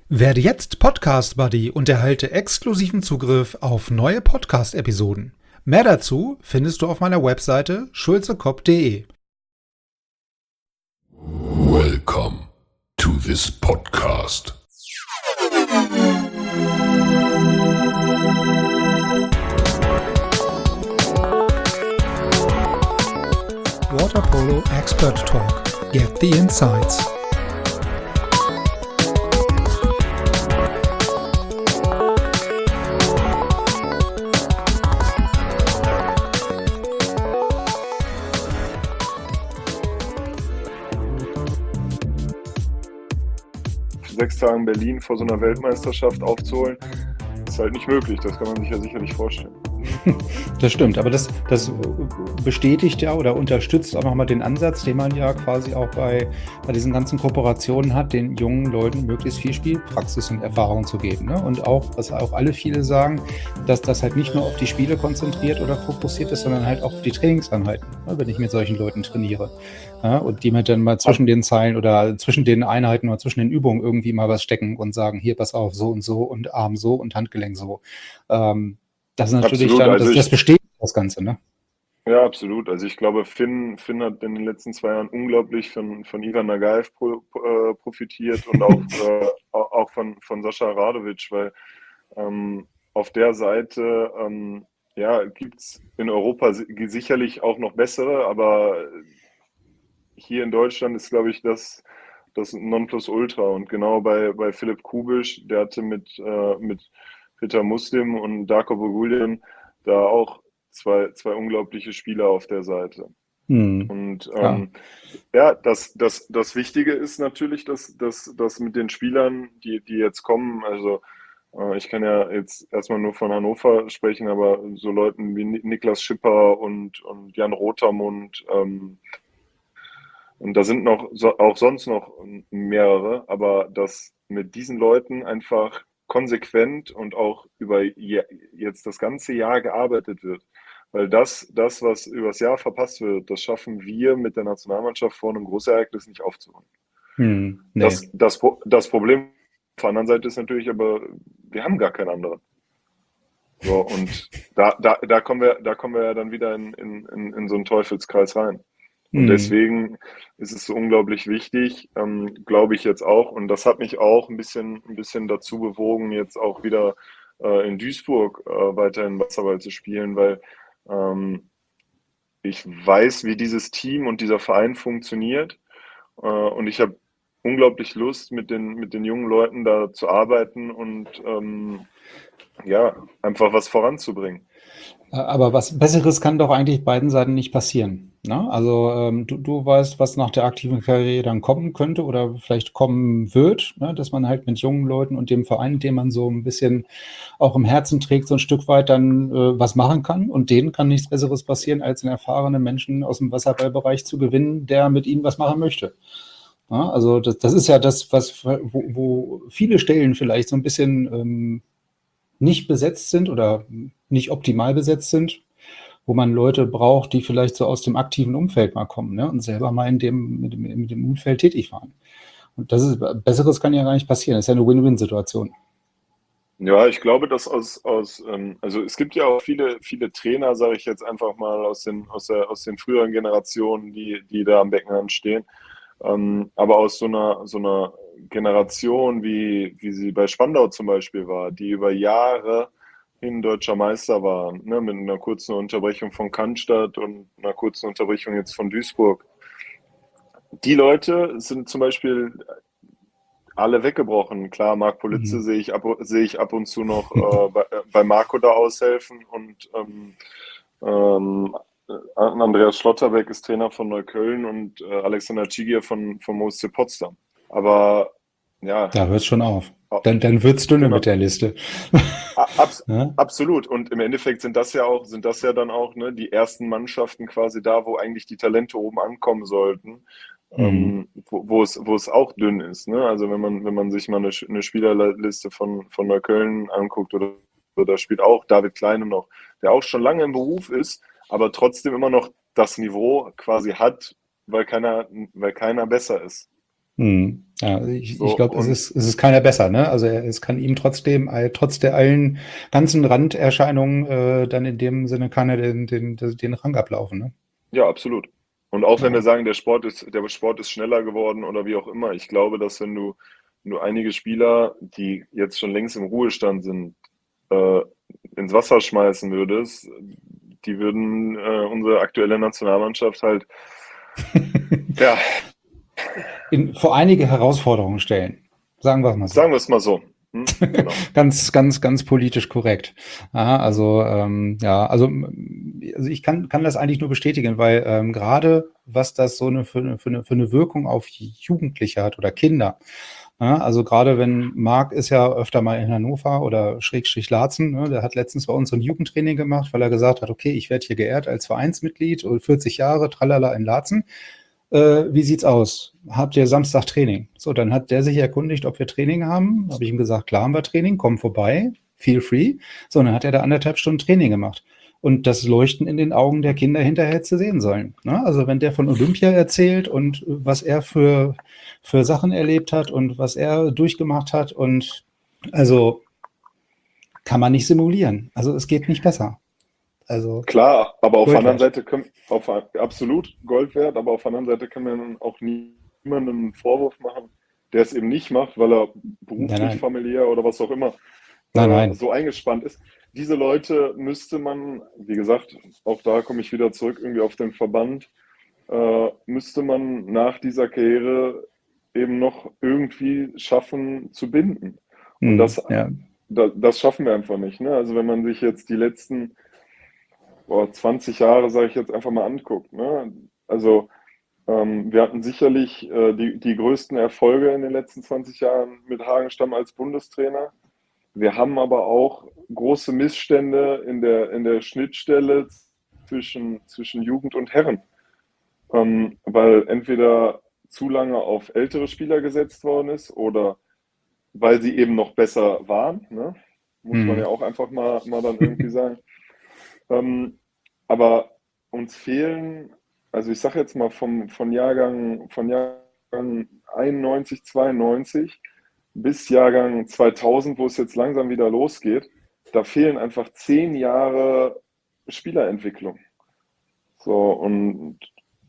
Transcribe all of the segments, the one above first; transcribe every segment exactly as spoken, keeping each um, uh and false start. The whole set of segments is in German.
Werde jetzt Podcast Buddy und erhalte exklusiven Zugriff auf neue Podcast-Episoden. Mehr dazu findest du auf meiner Webseite schulzekopf punkt de. Welcome to this podcast. Water Polo Expert Talk. Get the insights. Sechs Tagen Berlin vor so einer Weltmeisterschaft aufzuholen, ist halt nicht möglich. Das kann man sich ja sicherlich vorstellen. Das stimmt, aber das, das bestätigt ja oder unterstützt auch nochmal den Ansatz, den man ja quasi auch bei, bei diesen ganzen Kooperationen hat, den jungen Leuten möglichst viel Spielpraxis und Erfahrung zu geben. Ne? Und auch, was auch alle viele sagen, dass das halt nicht nur auf die Spiele konzentriert oder fokussiert ist, sondern halt auch auf die Trainingseinheiten, ne? Wenn ich mit solchen Leuten trainiere. Ja? Und die mir dann mal zwischen den Zeilen oder zwischen den Einheiten oder zwischen den Übungen irgendwie mal was stecken und sagen, hier, pass auf, so und so und Arm so und Handgelenk so. Ähm, Das ist natürlich Absolut, dann, also das, ich- das bestätigt das Ganze, ne? Ja, absolut. Also ich glaube, Finn, Finn hat in den letzten zwei Jahren unglaublich von, von Ivan Nagaev pro, äh, profitiert und auch, äh, au- auch von, von Sascha Radovic, weil ähm, auf der Seite ähm, ja, gibt es in Europa si- sicherlich auch noch bessere, aber hier in Deutschland ist, glaube ich, das, das Nonplusultra. Und genau bei, bei Philipp Kubisch, der hatte mit, äh, mit Peter Muslim und Darko Bogulian da auch zwei, zwei unglaubliche Spieler auf der Seite. Hm. Und Ja. ähm, ja, das, das, das Wichtige ist natürlich, dass, dass, dass mit den Spielern, die, die jetzt kommen, also äh, ich kann ja jetzt erstmal nur von Hannover sprechen, aber so Leuten wie Ni- Niklas Schipper und, und Jan Rotermund, ähm, und da sind noch so, auch sonst noch mehrere, aber dass mit diesen Leuten einfach konsequent und auch über je, jetzt das ganze Jahr gearbeitet wird. Weil das, das, was übers Jahr verpasst wird, das schaffen wir mit der Nationalmannschaft vor einem Großereignis nicht aufzuholen. Hm. Nee. Das, das, Pro- das Problem auf der anderen Seite ist natürlich aber, wir haben gar keinen anderen. So, und da, da, da kommen wir, da kommen wir ja dann wieder in, in, in, in so einen Teufelskreis rein. Und Hm. deswegen ist es so unglaublich wichtig, ähm, glaube ich jetzt auch. Und das hat mich auch ein bisschen, ein bisschen dazu bewogen, jetzt auch wieder äh, in Duisburg äh, weiterhin Wasserball zu spielen, weil ähm, ich weiß, wie dieses Team und dieser Verein funktioniert. Äh, und ich habe unglaublich Lust, mit den, mit den jungen Leuten da zu arbeiten und ähm, ja, einfach was voranzubringen. Aber was Besseres kann doch eigentlich beiden Seiten nicht passieren. Ne? Also ähm, du, du weißt, was nach der aktiven Karriere dann kommen könnte oder vielleicht kommen wird, ne? Dass man halt mit jungen Leuten und dem Verein, den man so ein bisschen auch im Herzen trägt, so ein Stück weit dann äh, was machen kann. Und denen kann nichts Besseres passieren, als einen erfahrenen Menschen aus dem Wasserballbereich zu gewinnen, der mit ihnen was machen möchte. Ja, also das, das ist ja das, was wo, wo viele Stellen vielleicht so ein bisschen ähm, nicht besetzt sind oder nicht optimal besetzt sind, wo man Leute braucht, die vielleicht so aus dem aktiven Umfeld mal kommen, ne, und selber mal in dem, mit dem, mit dem Umfeld tätig waren. Und das ist, Besseres kann ja gar nicht passieren. Das ist ja eine Win-Win-Situation. Ja, ich glaube, dass aus, aus ähm, also es gibt ja auch viele, viele Trainer, sage ich jetzt einfach mal, aus den, aus der, aus den früheren Generationen, die, die da am Beckenrand stehen. Ähm, aber aus so einer, so einer Generation, wie, wie sie bei Spandau zum Beispiel war, die über Jahre hin deutscher Meister waren, ne, mit einer kurzen Unterbrechung von Cannstatt und einer kurzen Unterbrechung jetzt von Duisburg. Die Leute sind zum Beispiel alle weggebrochen. Klar, Marc Politze Mhm. sehe ich ab, sehe ich ab und zu noch äh, bei, äh, bei Marco da aushelfen und ähm, ähm, äh, Andreas Schlotterbeck ist Trainer von Neukölln und äh, Alexander Cigier von, vom O S C Potsdam. Aber ja, Da hört es schon auf. a- Dann, dann wird es dünne genau, mit der Liste. a- abs Ja? absolut. Und im Endeffekt sind das ja auch, sind das ja dann auch ne, die ersten Mannschaften quasi da, wo eigentlich die Talente oben ankommen sollten. Mhm. Ähm, wo, wo es, wo es auch dünn ist. Ne? Also wenn man, wenn man sich mal eine, Sch- eine Spielerliste von, von Neukölln anguckt oder so, da spielt auch David Kleine noch, der auch schon lange im Beruf ist, aber trotzdem immer noch das Niveau quasi hat, weil keiner, weil keiner besser ist. Hm. Ja, ich, So, ich glaube, es und ist, es ist keiner besser, ne? Also er- es kann ihm trotzdem, äh, trotz der allen ganzen Randerscheinungen, äh, dann in dem Sinne keiner den, den, den, den Rang ablaufen, ne? ja, absolut. Und auch wenn wir Ja. sagen, der Sport ist, der Sport ist schneller geworden oder wie auch immer, ich glaube, dass wenn du, wenn du einige Spieler, die jetzt schon längst im Ruhestand sind, äh, ins Wasser schmeißen würdest, die würden äh, unsere aktuelle Nationalmannschaft halt, ja, In, vor einige Herausforderungen stellen. Sagen wir es mal so. sagen wir es mal so. Hm? Genau. Ganz, ganz, ganz politisch korrekt. Aha, also ähm, ja, also, m- also ich kann, kann das eigentlich nur bestätigen, weil ähm, gerade was das so eine für, eine für eine für eine Wirkung auf Jugendliche hat oder Kinder. Ja, also gerade wenn Marc ist ja öfter mal in Hannover oder Schrägstrich Laatzen, ne, der hat letztens bei uns so ein Jugendtraining gemacht, weil er gesagt hat, okay, ich werde hier geehrt als Vereinsmitglied und vierzig Jahre, tralala in Laatzen. Äh, wie sieht's aus? Habt ihr Samstag Training? So, dann hat der sich erkundigt, ob wir Training haben. Habe ich ihm gesagt, klar haben wir Training, komm vorbei, feel free. So, dann hat er da anderthalb Stunden Training gemacht. Und das Leuchten in den Augen der Kinder hinterher hätte sehen sollen. Ne? Also wenn der von Olympia erzählt und was er für, für Sachen erlebt hat und was er durchgemacht hat und also kann man nicht simulieren. Also es geht nicht besser. Also Klar, aber auf der Gold anderen wert. Seite können, auf, absolut Gold wert, aber auf der anderen Seite können wir dann auch niemandem einen Vorwurf machen, der es eben nicht macht, weil er Nein, beruflich, nein, familiär oder was auch immer nein, äh, nein. so eingespannt ist. Diese Leute müsste man, wie gesagt, auch da komme ich wieder zurück irgendwie auf den Verband, äh, müsste man nach dieser Karriere eben noch irgendwie schaffen zu binden. Und Hm, das, ja. da, das schaffen wir einfach nicht. Ne? Also wenn man sich jetzt die letzten boah, zwanzig Jahre, sage ich jetzt einfach mal, anguckt. Ne? Also ähm, wir hatten sicherlich äh, die, die größten Erfolge in den letzten zwanzig Jahren mit Hagenstam als Bundestrainer. Wir haben aber auch große Missstände in der, in der Schnittstelle zwischen, zwischen Jugend und Herren, ähm, weil entweder zu lange auf ältere Spieler gesetzt worden ist oder weil sie eben noch besser waren, ne? Muss man Hm. ja auch einfach mal, mal dann irgendwie sagen. Ähm, aber uns fehlen, also ich sage jetzt mal vom, von Jahrgang, von Jahrgang einundneunzig, zweiundneunzig bis Jahrgang zweitausend, wo es jetzt langsam wieder losgeht, da fehlen einfach zehn Jahre Spielerentwicklung. So, und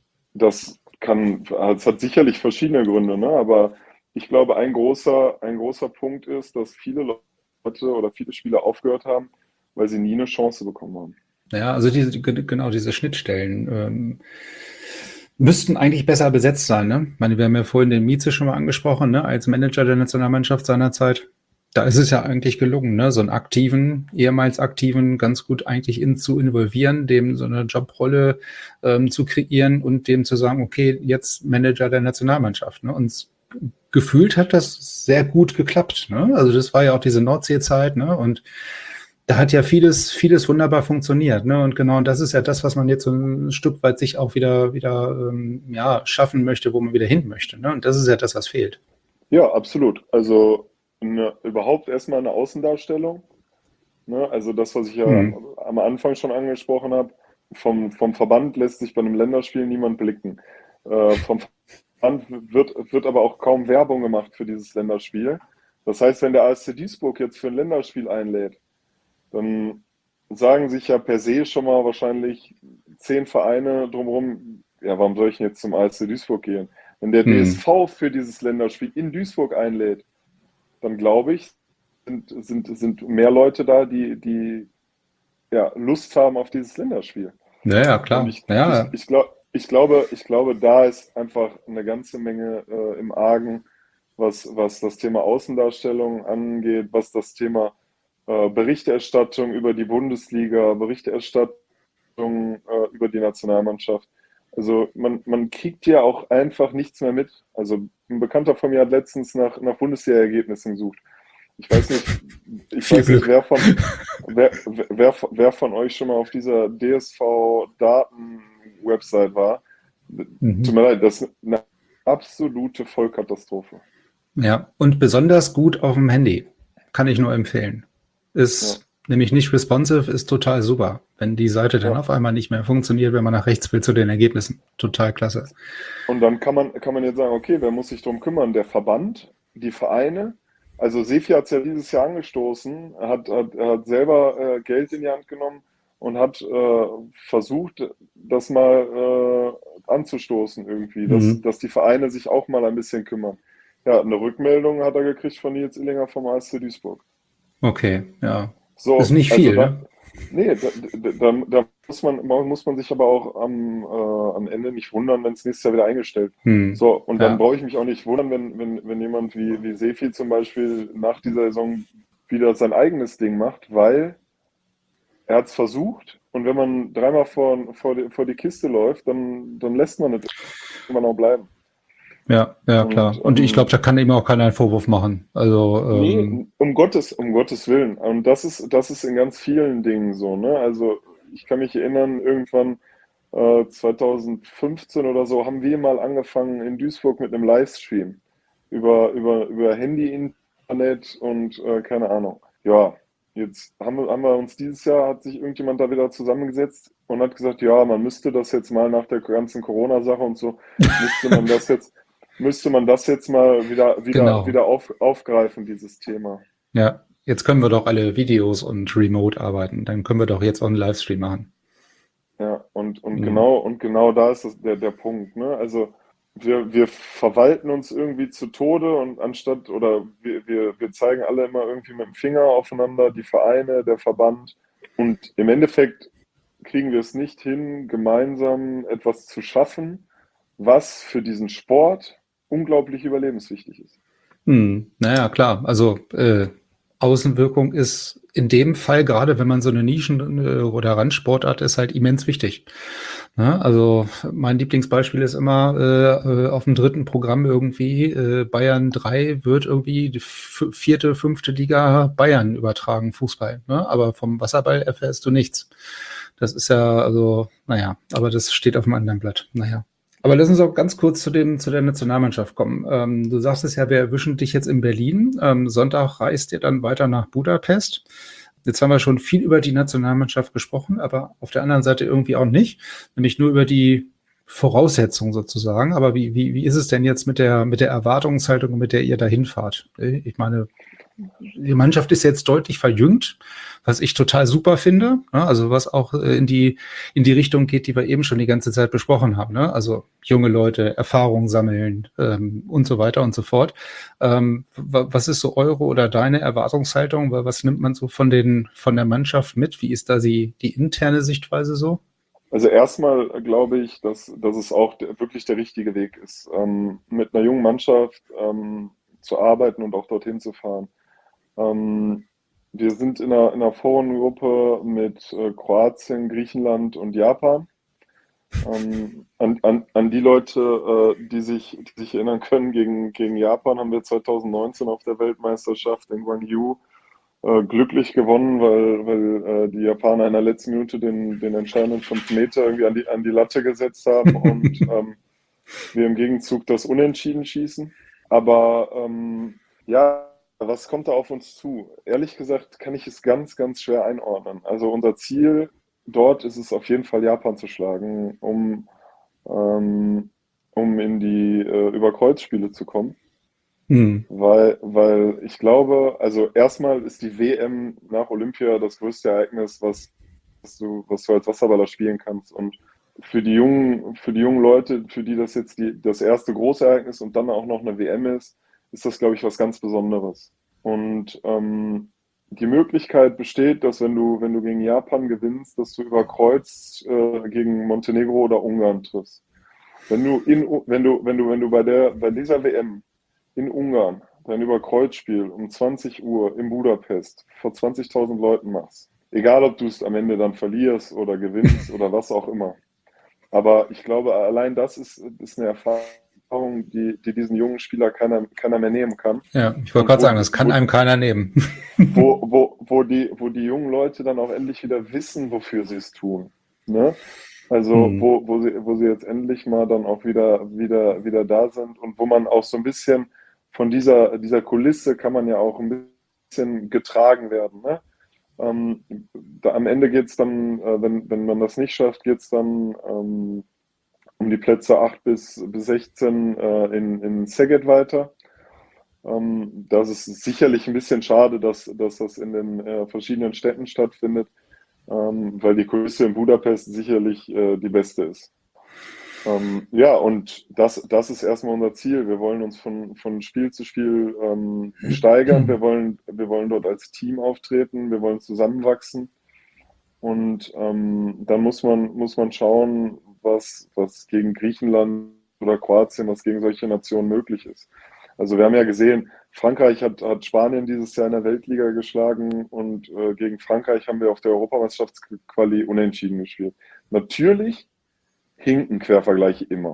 das kann, es hat sicherlich verschiedene Gründe, ne? Aber ich glaube, ein großer, ein großer Punkt ist, dass viele Leute oder viele Spieler aufgehört haben, weil sie nie eine Chance bekommen haben. Ja, also diese, ge- genau diese Schnittstellen ähm, müssten eigentlich besser besetzt sein. Ne? Ich meine, wir haben ja vorhin den Mieze schon mal angesprochen, ne? Als Manager der Nationalmannschaft seinerzeit. Da ist es ja eigentlich gelungen, ne? So einen aktiven, ehemals aktiven, ganz gut eigentlich in, zu involvieren, dem so eine Jobrolle ähm, zu kreieren und dem zu sagen, okay, jetzt Manager der Nationalmannschaft. Ne? Und gefühlt hat das sehr gut geklappt. Ne? Also das war ja auch diese Nordsee-Zeit, ne? Und da hat ja vieles, vieles wunderbar funktioniert, ne? Und genau das ist ja das, was man jetzt so ein Stück weit sich auch wieder, wieder ähm, ja, schaffen möchte, wo man wieder hin möchte. Ne? Und das ist ja das, was fehlt. Ja, absolut. Also eine, überhaupt erstmal eine Außendarstellung. Ne? Also das, was ich ja Hm. am Anfang schon angesprochen habe, vom, vom Verband lässt sich bei einem Länderspiel niemand blicken. Äh, vom Verband wird, wird aber auch kaum Werbung gemacht für dieses Länderspiel. Das heißt, wenn der A S C Duisburg jetzt für ein Länderspiel einlädt, dann sagen sich ja per se schon mal wahrscheinlich zehn Vereine drumherum, ja, warum soll ich denn jetzt zum A S C Duisburg gehen? Wenn der Hm. D S V für dieses Länderspiel in Duisburg einlädt, dann glaube ich, sind, sind, sind mehr Leute da, die, die ja, Lust haben auf dieses Länderspiel. Ja, ja, Und klar. ich, ich, Ja, ich, glaub, ich, glaube, ich glaube, da ist einfach eine ganze Menge äh, im Argen, was, was das Thema Außendarstellung angeht, was das Thema äh, Berichterstattung über die Bundesliga, Berichterstattung äh, über die Nationalmannschaft. Also man, man kriegt ja auch einfach nichts mehr mit. Also ein Bekannter von mir hat letztens nach, nach Bundesliga-Ergebnissen gesucht. Ich weiß nicht, ich viel weiß nicht, Glück. wer von, wer, wer, wer von euch schon mal auf dieser D S V-Daten-Website war. Tut Mhm. mir leid, das ist eine absolute Vollkatastrophe. Ja, und besonders gut auf dem Handy. Kann ich nur empfehlen. Ja, Ist Nämlich nicht responsive ist total super. Wenn die Seite dann Ja. auf einmal nicht mehr funktioniert, wenn man nach rechts will zu den Ergebnissen. Total klasse. Und dann kann man, kann man jetzt sagen, okay, wer muss sich drum kümmern? Der Verband, die Vereine. Also Sefi hat es ja dieses Jahr angestoßen, hat, hat, hat selber äh, Geld in die Hand genommen und hat äh, versucht, das mal äh, anzustoßen irgendwie, dass, Mhm. dass die Vereine sich auch mal ein bisschen kümmern. Ja, eine Rückmeldung hat er gekriegt von Nils Illinger vom A S C Duisburg. Okay, ja. Ist So, nicht also viel, da, ne? nee, da, da, da, da muss man, muss man sich aber auch am, äh, am Ende nicht wundern, wenn es nächstes Jahr wieder eingestellt. Hm. So, und dann Ja. brauche ich mich auch nicht wundern, wenn, wenn, wenn jemand wie, wie Sefi zum Beispiel nach dieser Saison wieder sein eigenes Ding macht, weil er hat es versucht und wenn man dreimal vor, vor, die, vor die Kiste läuft, dann, dann lässt man es irgendwann auch bleiben. Ja, ja, Und klar. Und ich glaube, ähm, da kann ihm auch keiner einen Vorwurf machen. Also, ähm, nee, um Gottes, um Gottes Willen. Und das ist, das ist in ganz vielen Dingen so, ne? Also ich kann mich erinnern, irgendwann äh, zwanzig fünfzehn oder so haben wir mal angefangen in Duisburg mit einem Livestream über, über, über Handy, Internet und äh, keine Ahnung. Ja, jetzt haben wir, haben wir uns dieses Jahr, hat sich irgendjemand da wieder zusammengesetzt und hat gesagt, ja, man müsste das jetzt mal nach der ganzen Corona-Sache und so, müsste man das jetzt, müsste man das jetzt mal wieder, wieder, genau. wieder auf, aufgreifen, dieses Thema. Ja. Jetzt können wir doch alle Videos und remote arbeiten. Dann können wir doch jetzt auch einen Livestream machen. Ja, und, und Hm. genau, und genau da ist das der, der Punkt, ne? Also wir, wir verwalten uns irgendwie zu Tode und anstatt, oder wir, wir, wir zeigen alle immer irgendwie mit dem Finger aufeinander, die Vereine, der Verband. Und im Endeffekt kriegen wir es nicht hin, gemeinsam etwas zu schaffen, was für diesen Sport unglaublich überlebenswichtig ist. Hm. Naja, klar. Also äh, Außenwirkung ist in dem Fall, gerade wenn man so eine Nischen- äh, oder Randsportart ist, halt immens wichtig. Ne? Also mein Lieblingsbeispiel ist immer äh, äh, auf dem dritten Programm irgendwie, äh, Bayern drei wird irgendwie die f- vierte, fünfte Liga Bayern übertragen, Fußball. Ne? Aber vom Wasserball erfährst du nichts. Das ist ja, also, naja, aber das steht auf einem anderen Blatt. Naja. Aber lass uns auch ganz kurz zu, dem, zu der Nationalmannschaft kommen. Ähm, du sagst es ja, wir erwischen dich jetzt in Berlin. Ähm, Sonntag reist ihr dann weiter nach Budapest. Jetzt haben wir schon viel über die Nationalmannschaft gesprochen, aber auf der anderen Seite irgendwie auch nicht, nämlich nur über die Voraussetzungen sozusagen. Aber wie, wie, wie ist es denn jetzt mit der, mit der Erwartungshaltung, mit der ihr da hinfahrt? Ich meine, die Mannschaft ist jetzt deutlich verjüngt, was ich total super finde. Ne? Also was auch äh, in die, in die Richtung geht, die wir eben schon die ganze Zeit besprochen haben. Ne? Also junge Leute, Erfahrung sammeln ähm, und so weiter und so fort. Ähm, was ist so eure oder deine Erwartungshaltung? Was nimmt man so von, den, von der Mannschaft mit? Wie ist da die, die interne Sichtweise so? Also erstmal glaube ich, dass, dass es auch der, wirklich der richtige Weg ist, ähm, mit einer jungen Mannschaft ähm, zu arbeiten und auch dorthin zu fahren. Ähm, wir sind in einer, in einer Vorrundengruppe mit äh, Kroatien, Griechenland und Japan. Ähm, an, an, an die Leute, äh, die sich, die sich erinnern können, gegen, gegen Japan haben wir zwanzig neunzehn auf der Weltmeisterschaft in Gwangju äh, glücklich gewonnen, weil, weil äh, die Japaner in der letzten Minute den, den entscheidenden fünf Meter irgendwie an die, an die Latte gesetzt haben und ähm, wir im Gegenzug das Unentschieden schießen. Aber ähm, ja, was kommt da auf uns zu? Ehrlich gesagt kann ich es ganz, ganz schwer einordnen. Also unser Ziel dort ist es auf jeden Fall, Japan zu schlagen, um, ähm, um in die äh, Überkreuzspiele zu kommen. Hm. Weil, weil ich glaube, also erstmal ist die W M nach Olympia das größte Ereignis, was, was du, was du als Wasserballer spielen kannst. Und für die jungen, für die jungen Leute, für die das jetzt die, das erste große Ereignis und dann auch noch eine W M ist, ist das, glaube ich, was ganz Besonderes. Und ähm, die Möglichkeit besteht, dass wenn du, wenn du gegen Japan gewinnst, dass du über Kreuz äh, gegen Montenegro oder Ungarn triffst. Wenn du in, wenn du, wenn du, wenn du bei der, bei dieser W M in Ungarn dein Überkreuzspiel um zwanzig Uhr in Budapest vor zwanzigtausend Leuten machst, egal ob du es am Ende dann verlierst oder gewinnst oder was auch immer. Aber ich glaube, allein das ist, ist eine Erfahrung, die, die diesen jungen Spieler keiner, keiner mehr nehmen kann. Ja, ich wollte Und gerade wo, sagen, das kann wo, einem keiner nehmen. wo, wo, wo, die, wo die jungen Leute dann auch endlich wieder wissen, wofür sie es tun. Ne? Also Hm. wo, wo, sie, wo sie jetzt endlich mal dann auch wieder, wieder, wieder da sind und wo man auch so ein bisschen von dieser, dieser Kulisse kann man ja auch ein bisschen getragen werden. Ne? Ähm, da, am Ende geht es dann, äh, wenn, wenn man das nicht schafft, geht es dann ähm, um die Plätze acht bis, bis sechzehn äh, in, in Szeged weiter. Ähm, das ist sicherlich ein bisschen schade, dass, dass das in den äh, verschiedenen Städten stattfindet, ähm, weil die Kulisse in Budapest sicherlich äh, die beste ist. Ähm, ja, und das, das ist erstmal unser Ziel. Wir wollen uns von, von Spiel zu Spiel ähm, steigern. Wir wollen, wir wollen dort als Team auftreten. Wir wollen zusammenwachsen. Und ähm, dann muss man, muss man schauen, was, was gegen Griechenland oder Kroatien, was gegen solche Nationen möglich ist. Also wir haben ja gesehen, Frankreich hat, hat Spanien dieses Jahr in der Weltliga geschlagen und äh, gegen Frankreich haben wir auf der Europameisterschaftsquali unentschieden gespielt. Natürlich hinken Quervergleiche immer.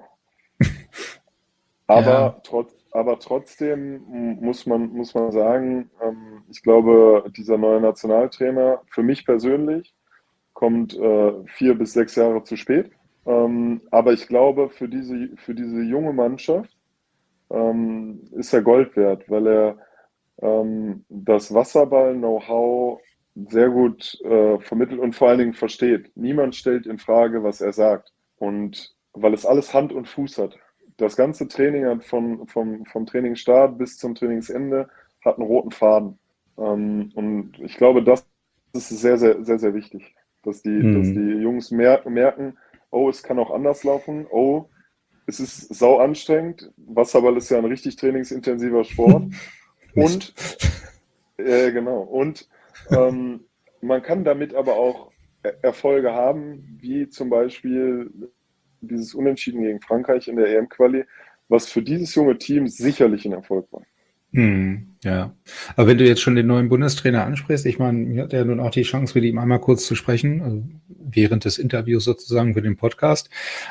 Aber, Ja. trotz, aber trotzdem muss man, muss man sagen, ähm, ich glaube, dieser neue Nationaltrainer, für mich persönlich, kommt äh, vier bis sechs Jahre zu spät. Ähm, aber ich glaube, für diese, für diese junge Mannschaft ähm, ist er Gold wert, weil er ähm, das Wasserball-Know-how sehr gut äh, vermittelt und vor allen Dingen versteht. Niemand stellt in Frage, was er sagt. Und weil es alles Hand und Fuß hat. Das ganze Training hat von, vom, vom Trainingsstart bis zum Trainingsende hat einen roten Faden. Ähm, und ich glaube, das ist sehr, sehr, sehr, sehr wichtig, dass die, dass die Hm. Jungs mer merken, oh, es kann auch anders laufen, oh, es ist sau anstrengend. Wasserball ist ja ein richtig trainingsintensiver Sport. Mist. Und, äh, genau, und ähm, man kann damit aber auch Er- Erfolge haben, wie zum Beispiel dieses Unentschieden gegen Frankreich in der E M-Quali, was für dieses junge Team sicherlich ein Erfolg war. Hm, ja. Aber wenn du jetzt schon den neuen Bundestrainer ansprichst, ich meine, mir hat ja nun auch die Chance, mit ihm einmal kurz zu sprechen, also während des Interviews sozusagen für den Podcast.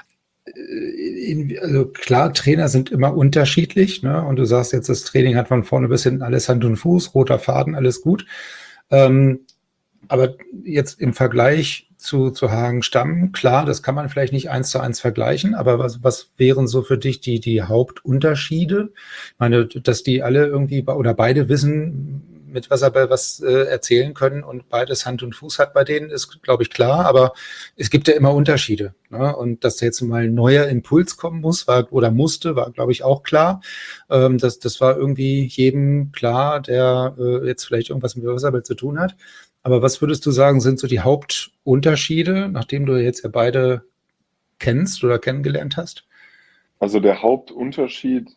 Äh, in, also klar, Trainer sind immer unterschiedlich, ne? Und du sagst jetzt, das Training hat von vorne bis hinten alles Hand und Fuß, roter Faden, alles gut. Ähm, aber jetzt im Vergleich zu, zu Hagen Stamm, klar, das kann man vielleicht nicht eins zu eins vergleichen, aber was, was wären so für dich die, die Hauptunterschiede? Ich meine, dass die alle irgendwie be- oder beide wissen, mit Wasserball was äh, erzählen können und beides Hand und Fuß hat bei denen, ist, glaube ich, klar, aber es gibt ja immer Unterschiede. Ne? Und dass da jetzt mal ein neuer Impuls kommen muss, war oder musste, war, glaube ich, auch klar. Ähm, das, das war irgendwie jedem klar, der äh, jetzt vielleicht irgendwas mit Wasserball zu tun hat. Aber was würdest du sagen, sind so die Hauptunterschiede, nachdem du jetzt ja beide kennst oder kennengelernt hast? Also der Hauptunterschied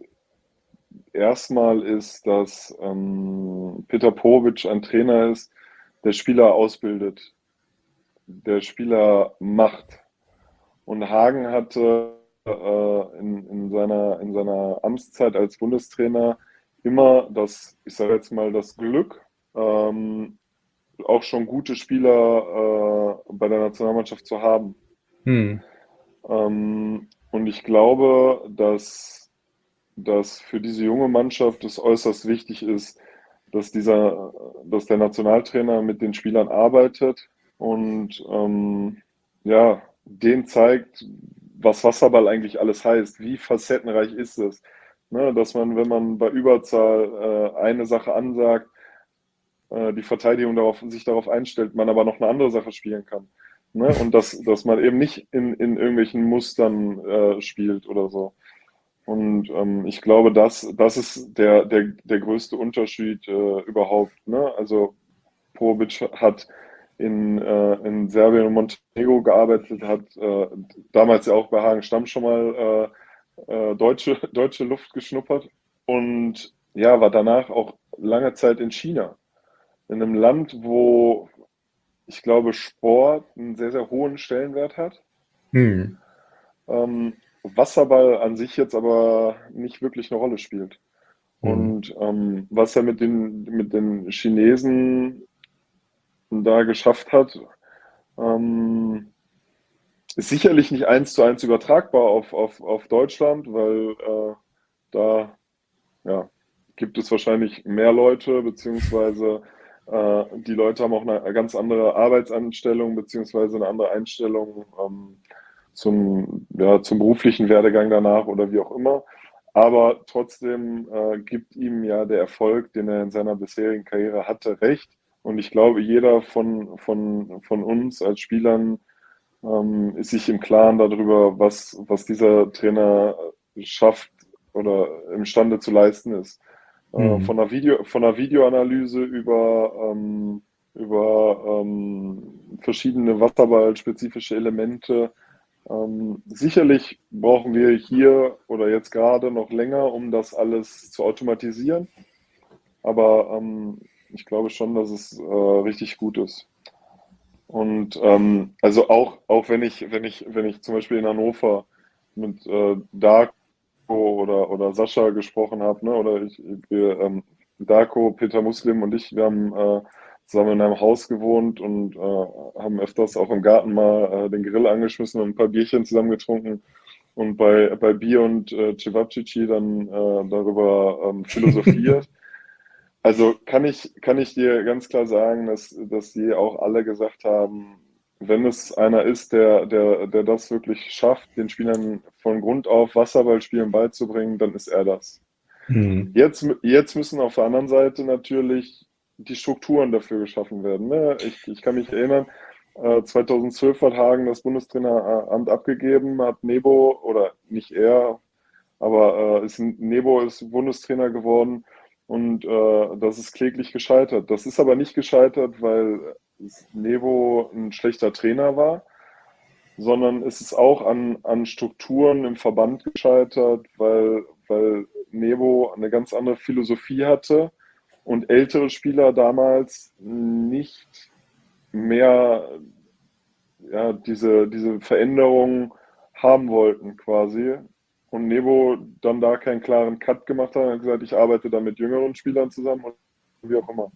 erstmal ist, dass ähm, Peter Povic ein Trainer ist, der Spieler ausbildet, der Spieler macht. Und Hagen hatte äh, in, in, seiner, in seiner Amtszeit als Bundestrainer immer das, ich sage jetzt mal, das Glück, ähm, auch schon gute Spieler äh, bei der Nationalmannschaft zu haben. Hm. Ähm, und ich glaube, dass, dass für diese junge Mannschaft es äußerst wichtig ist, dass dieser, dass der Nationaltrainer mit den Spielern arbeitet und ähm, ja, denen zeigt, was Wasserball eigentlich alles heißt, wie facettenreich ist es. Ne, dass man, wenn man bei Überzahl äh, eine Sache ansagt, äh, die Verteidigung darauf, sich darauf einstellt, man aber noch eine andere Sache spielen kann. Ne? Und dass, dass man eben nicht in, in irgendwelchen Mustern äh, spielt oder so. Und ähm, ich glaube, das, das ist der, der, der größte Unterschied äh, überhaupt. Ne? Also Probic hat in, äh, in Serbien und Montenegro gearbeitet, hat äh, damals ja auch bei Hagen Stamm schon mal äh, äh, deutsche, deutsche Luft geschnuppert und ja, war danach auch lange Zeit in China. In einem Land, wo ich glaube, Sport einen sehr, sehr hohen Stellenwert hat. Hm. Ähm, Wasserball an sich jetzt aber nicht wirklich eine Rolle spielt. Hm. Und ähm, was er mit den, mit den Chinesen da geschafft hat, ähm, ist sicherlich nicht eins zu eins übertragbar auf, auf, auf Deutschland, weil äh, da ja, gibt es wahrscheinlich mehr Leute, beziehungsweise äh, die Leute haben auch eine ganz andere Arbeitsanstellung, beziehungsweise eine andere Einstellung ähm, zum, ja, zum beruflichen Werdegang danach oder wie auch immer. Aber trotzdem äh, gibt ihm ja der Erfolg, den er in seiner bisherigen Karriere hatte, recht. und ich glaube, jeder von, von, von uns als Spielern ähm, ist sich im Klaren darüber, was, was dieser Trainer schafft oder imstande zu leisten ist. Äh, Mhm. von der Video, von der Videoanalyse über, ähm, über ähm, verschiedene wasserballspezifische Elemente. Ähm, sicherlich brauchen wir hier oder jetzt gerade noch länger, um das alles zu automatisieren. Aber ähm, ich glaube schon, dass es äh, richtig gut ist. Und ähm, also auch, auch wenn ich, wenn ich, wenn ich zum Beispiel in Hannover mit äh, Darko oder, oder Sascha gesprochen habe, ne, oder ich, wir, ähm, Darko, Peter Muslim und ich, wir haben äh, zusammen in einem Haus gewohnt und äh, haben öfters auch im Garten mal äh, den Grill angeschmissen und ein paar Bierchen zusammen getrunken und bei, bei Bier und äh, Cevapcici dann äh, darüber ähm, philosophiert. Also kann ich, kann ich dir ganz klar sagen, dass, dass die auch alle gesagt haben, wenn es einer ist, der, der, der das wirklich schafft, den Spielern von Grund auf Wasserballspielen beizubringen, dann ist er das. Mhm. Jetzt, jetzt müssen auf der anderen Seite natürlich die Strukturen dafür geschaffen werden. Ne? Ich, ich kann mich erinnern, äh, zweitausendzwölf hat Hagen das Bundestraineramt abgegeben, hat Nebo, oder nicht er, aber äh, ist, Nebo ist Bundestrainer geworden und äh, das ist kläglich gescheitert. Das ist aber nicht gescheitert, weil Nebo ein schlechter Trainer war, sondern es ist auch an, an Strukturen im Verband gescheitert, weil, weil Nebo eine ganz andere Philosophie hatte und ältere Spieler damals nicht mehr ja, diese, diese Veränderung haben wollten quasi. Und Nebo dann da keinen klaren Cut gemacht hat und gesagt, ich arbeite da mit jüngeren Spielern zusammen und wie auch immer.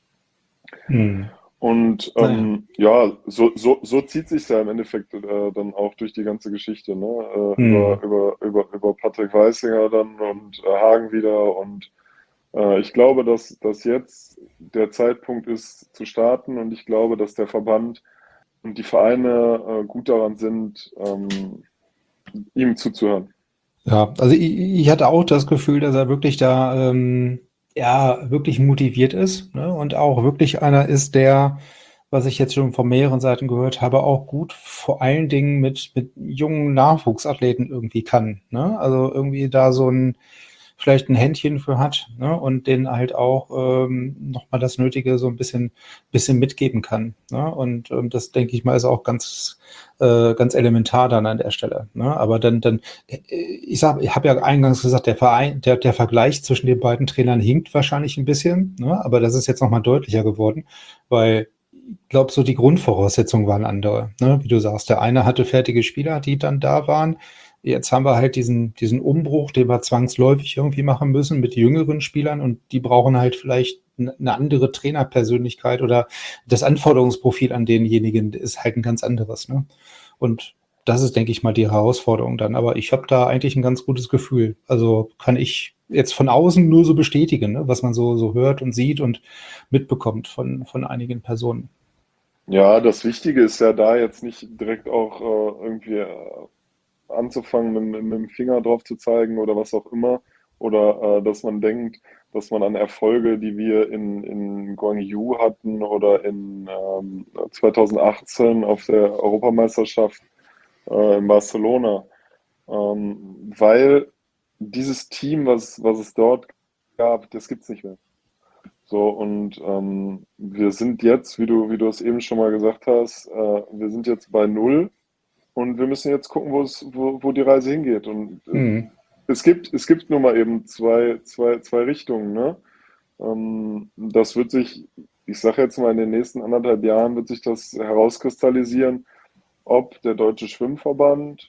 Mhm. Und Naja. ähm, ja, so, so, so zieht sich ja im Endeffekt äh, dann auch durch die ganze Geschichte, ne? Äh, Mhm. über, über, über, über Patrick Weisinger dann und äh, Hagen wieder. Und äh, ich glaube, dass, dass jetzt der Zeitpunkt ist zu starten und ich glaube, dass der Verband und die Vereine äh, gut daran sind, ähm, ihm zuzuhören. Ja, also ich, ich hatte auch das Gefühl, dass er wirklich da ähm, ja wirklich motiviert ist, ne? Und auch wirklich einer ist, der, was ich jetzt schon von mehreren Seiten gehört habe, auch gut vor allen Dingen mit, mit jungen Nachwuchsathleten irgendwie kann. Ne? Also irgendwie da so ein vielleicht ein Händchen für hat, ne? Und denen halt auch ähm, nochmal das Nötige so ein bisschen, bisschen mitgeben kann. Ne? Und ähm, das, denke ich mal, ist auch ganz, äh, ganz elementar dann an der Stelle. Ne? Aber dann, dann, äh, ich sag, ich habe ja eingangs gesagt, der Verein, der, der Vergleich zwischen den beiden Trainern hinkt wahrscheinlich ein bisschen, ne? Aber das ist jetzt nochmal deutlicher geworden, weil ich glaube, so die Grundvoraussetzungen waren andere. Ne? Wie du sagst, der eine hatte fertige Spieler, die dann da waren. Jetzt haben wir halt diesen, diesen Umbruch, den wir zwangsläufig irgendwie machen müssen mit jüngeren Spielern und die brauchen halt vielleicht eine andere Trainerpersönlichkeit oder das Anforderungsprofil an denjenigen ist halt ein ganz anderes. Ne? Und das ist, denke ich mal, die Herausforderung dann. Aber ich habe da eigentlich ein ganz gutes Gefühl. Also kann ich jetzt von außen nur so bestätigen, ne? Was man so, so hört und sieht und mitbekommt von, von einigen Personen. Ja, das Wichtige ist ja da jetzt nicht direkt auch äh, irgendwie äh, anzufangen, mit, mit dem Finger drauf zu zeigen oder was auch immer. Oder äh, dass man denkt, dass man an Erfolge, die wir in, in Guangzhou hatten oder in ähm, zweitausendachtzehn auf der Europameisterschaft äh, in Barcelona, ähm, weil dieses Team, was, was es dort gab, das gibt es nicht mehr. So, und ähm, wir sind jetzt, wie du, wie du es eben schon mal gesagt hast, äh, wir sind jetzt bei Null und wir müssen jetzt gucken, wo es, wo, wo die Reise hingeht. Und äh, Hm. es gibt, es gibt nun mal eben zwei, zwei, zwei Richtungen, ne? Ähm, das wird sich, ich sage jetzt mal, in den nächsten anderthalb Jahren wird sich das herauskristallisieren, ob der Deutsche Schwimmverband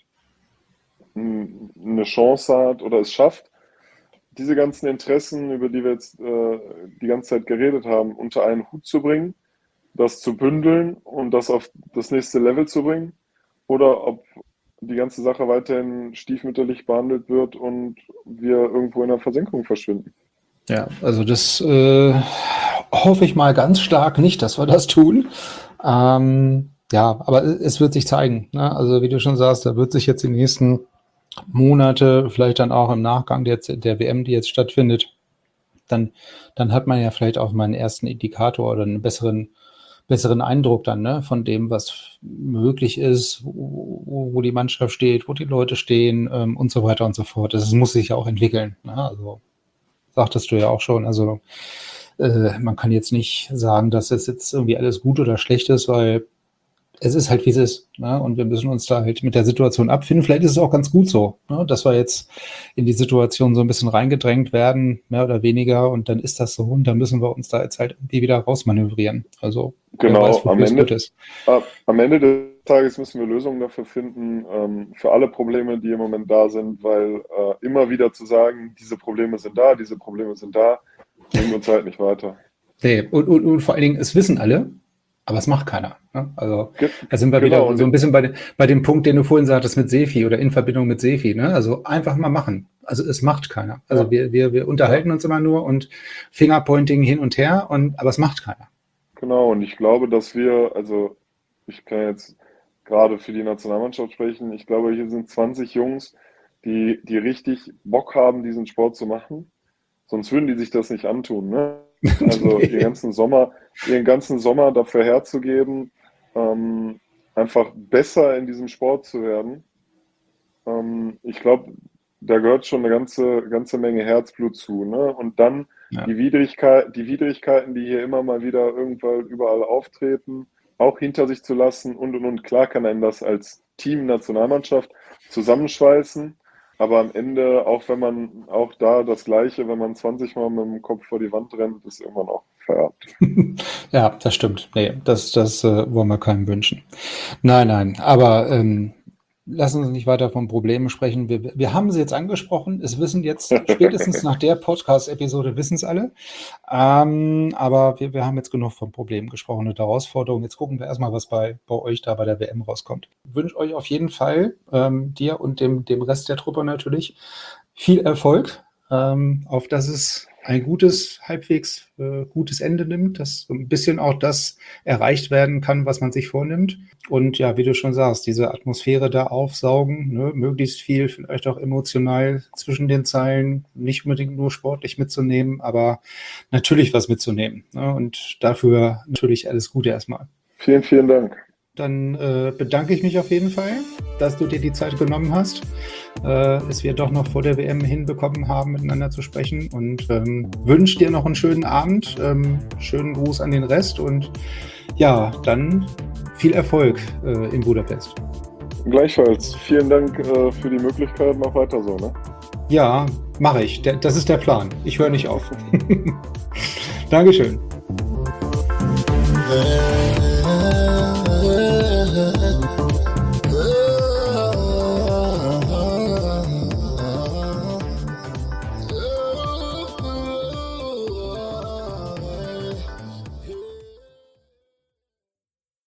mh, eine Chance hat oder es schafft, diese ganzen Interessen, über die wir jetzt äh, die ganze Zeit geredet haben, unter einen Hut zu bringen, das zu bündeln und das auf das nächste Level zu bringen, oder ob die ganze Sache weiterhin stiefmütterlich behandelt wird und wir irgendwo in der Versenkung verschwinden. Ja, also das äh, hoffe ich mal ganz stark nicht, dass wir das tun. Ähm, ja, aber es wird sich zeigen. Ne? Also wie du schon sagst, da wird sich jetzt die nächsten Monate, vielleicht dann auch im Nachgang der, der W M, die jetzt stattfindet, dann, dann hat man ja vielleicht auch mal einen ersten Indikator oder einen besseren, besseren Eindruck dann, ne, von dem, was möglich ist, wo, wo die Mannschaft steht, wo die Leute stehen ähm, und so weiter und so fort. Das muss sich ja auch entwickeln. Ne? Also sagtest du ja auch schon, also äh, man kann jetzt nicht sagen, dass es jetzt irgendwie alles gut oder schlecht ist, weil es ist halt, wie es ist. Ne? Und wir müssen uns da halt mit der Situation abfinden. Vielleicht ist es auch ganz gut so, ne? Dass wir jetzt in die Situation so ein bisschen reingedrängt werden, mehr oder weniger. Und dann ist das so. Und dann müssen wir uns da jetzt halt irgendwie wieder rausmanövrieren. Also, genau, wer weiß, am, es Ende, gut ist. am Ende des Tages müssen wir Lösungen dafür finden, ähm, für alle Probleme, die im Moment da sind, weil äh, immer wieder zu sagen, diese Probleme sind da, diese Probleme sind da, bringt uns halt nicht weiter. Nee, und, und, und vor allen Dingen, es wissen alle, aber es macht keiner. Ne? Also Ge- da sind wir genau, wieder so ein bisschen bei, de, bei dem Punkt, den du vorhin sagtest mit Sefi oder in Verbindung mit Sefi. Ne? Also einfach mal machen. Also es macht keiner. Also Ja. wir, wir, wir unterhalten uns immer nur und Fingerpointing hin und her, und aber es macht keiner. Genau, und ich glaube, dass wir, also ich kann jetzt gerade für die Nationalmannschaft sprechen, ich glaube, hier sind zwanzig Jungs, die, die richtig Bock haben, diesen Sport zu machen. Sonst würden die sich das nicht antun, ne? Also ihren ganzen Sommer, ihren ganzen Sommer dafür herzugeben, ähm, einfach besser in diesem Sport zu werden. Ähm, ich glaube, da gehört schon eine ganze, ganze Menge Herzblut zu, ne? Und dann Ja. die Widrigkeit, die Widrigkeiten, die hier immer mal wieder irgendwann überall auftreten, auch hinter sich zu lassen und und und. Klar kann einen das als Team Nationalmannschaft zusammenschweißen. Aber am Ende, auch wenn man auch da das Gleiche, wenn man zwanzig Mal mit dem Kopf vor die Wand rennt, ist irgendwann auch vererbt. Ja, das stimmt. Nee, das, das äh, wollen wir keinem wünschen. Nein, nein, aber ähm, lassen uns nicht weiter von Problemen sprechen. Wir, wir haben sie jetzt angesprochen. Es wissen jetzt, spätestens nach der Podcast-Episode wissen es alle. Ähm, aber wir, wir haben jetzt genug von Problemen gesprochen und Herausforderungen. Jetzt gucken wir erstmal, was bei, bei euch da bei der W M rauskommt. Ich wünsche euch auf jeden Fall, ähm, dir und dem, dem Rest der Truppe natürlich, viel Erfolg, ähm, auf dass es ein gutes, halbwegs äh, gutes Ende nimmt, dass so ein bisschen auch das erreicht werden kann, was man sich vornimmt. Und ja, wie du schon sagst, diese Atmosphäre da aufsaugen, ne, möglichst viel, vielleicht auch emotional zwischen den Zeilen, nicht unbedingt nur sportlich mitzunehmen, aber natürlich was mitzunehmen. Ne, und dafür natürlich alles Gute erstmal. Vielen, vielen Dank. Dann äh, bedanke ich mich auf jeden Fall, dass du dir die Zeit genommen hast, äh, es wir doch noch vor der W M hinbekommen haben, miteinander zu sprechen, und ähm, wünsche dir noch einen schönen Abend, ähm, schönen Gruß an den Rest und ja, dann viel Erfolg äh, in Budapest. Gleichfalls. Vielen Dank äh, für die Möglichkeit. Mach weiter so, ne? Ja, mache ich. Der, das ist der Plan. Ich höre nicht auf. Dankeschön. There